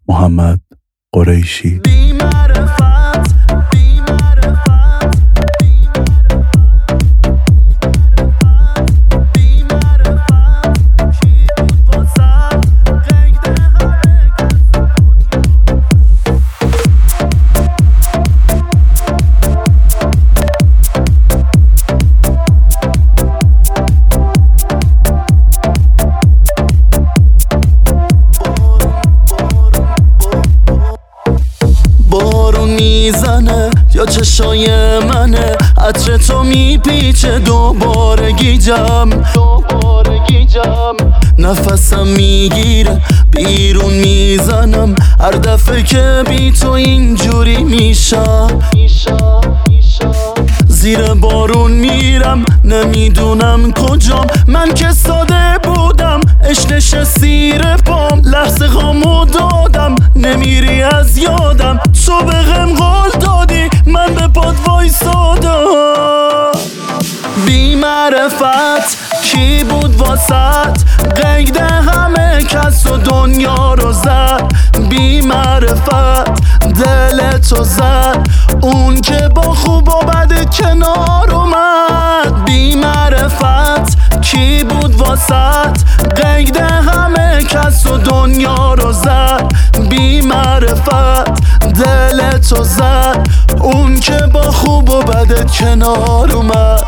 محمد قریشی. بارون میزنه یا چشای منه، عطر تو میپیچه دوباره گیجم، نفسم میگیره بیرون میزنم هر دفعه که بی تو اینجوری میشم. زیر بارون میرم نمیدونم کجام، من که ساده بودم اشنش سیر پام، لحظه غامو دادم نمیری از یادم، تو به غم قول دادی من به پاد وایسادم. بی معرفت کی بود واسط، قید همه کس و دنیا رو زد، بی معرفت دل تو زد اون که با خوب و بد کنار اومد. بی معرفت کی بود واسط، قید همه کس و دنیا رو زد، بی معرفت دل تو زد اون که با خوب و بد کنار اومد.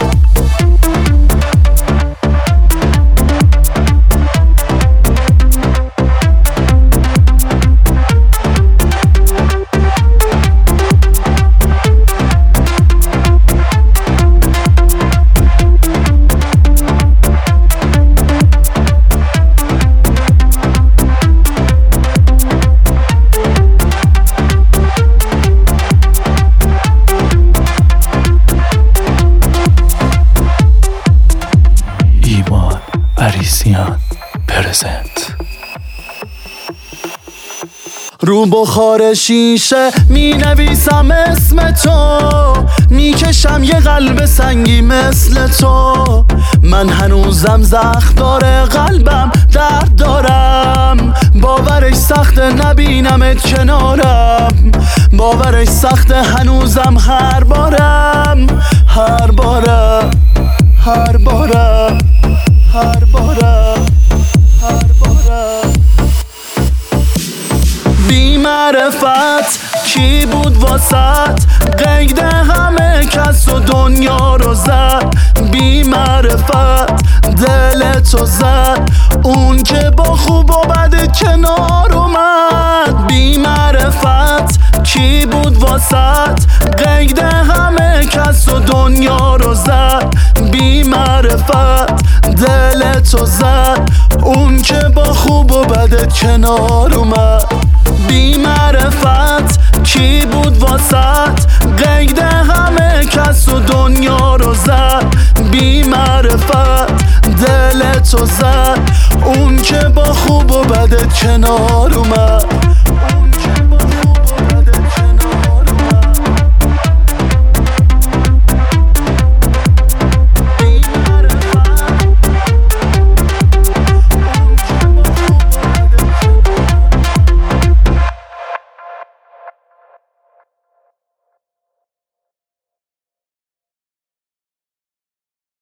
پریسیان پرزنت. رو بخار شیشه می نویسم اسم تو، می کشم یه قلب سنگی مثل تو، من هنوزم زخم داره قلبم درد دارم، باورش سخته نبینمت کنارم، باورش سخته هنوزم هر بارم بی معرفت کی بود واسط، قید همه کس و دنیا رو زد، بی معرفت دل تو زد اون که با خوب و بد کنار اومد. بی معرفت کی بود واسط، قید همه کس و دنیا رو زد، بی معرفت دل تو زد اون که با خوب و بد کنار اومد. بی معرفت کی بود واسط، قید همه کس و دنیا رو زد، بی معرفت دل تو زد اون که با خوب و بد کنار اومد.